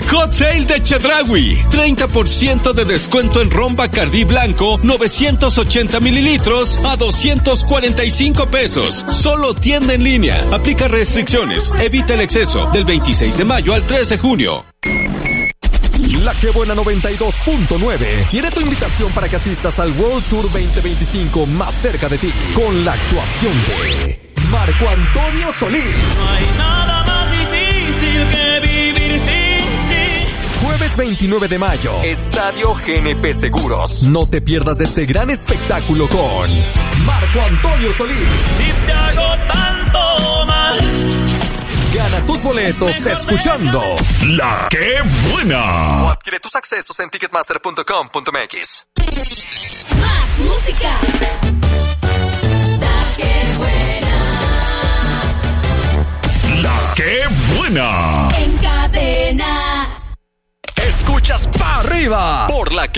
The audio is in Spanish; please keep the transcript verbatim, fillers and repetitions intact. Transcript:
Hot Sale de Chedraui. treinta por ciento de descuento en ron Bacardí blanco, novecientos ochenta mililitros a doscientos cuarenta y cinco pesos. Solo tienda en línea. Aplica restricciones. Evita el exceso. Del veintiséis de mayo al tres de junio. La Que Buena noventa y dos punto nueve tiene tu invitación para que asistas al World Tour veinte veinticinco más cerca de ti, con la actuación de Marco Antonio Solís. No hay nada más difícil que vivir sin ti. Jueves veintinueve de mayo, Estadio G N P Seguros. No te pierdas de este gran espectáculo con Marco Antonio Solís. Si te hago tanto mal. Gana tus boletos escuchando La Que Buena. O adquiere tus accesos en ticketmaster punto com punto m x. Más música. La Que Buena. La Que Buena. En cadena. Escuchas pa' arriba por La Que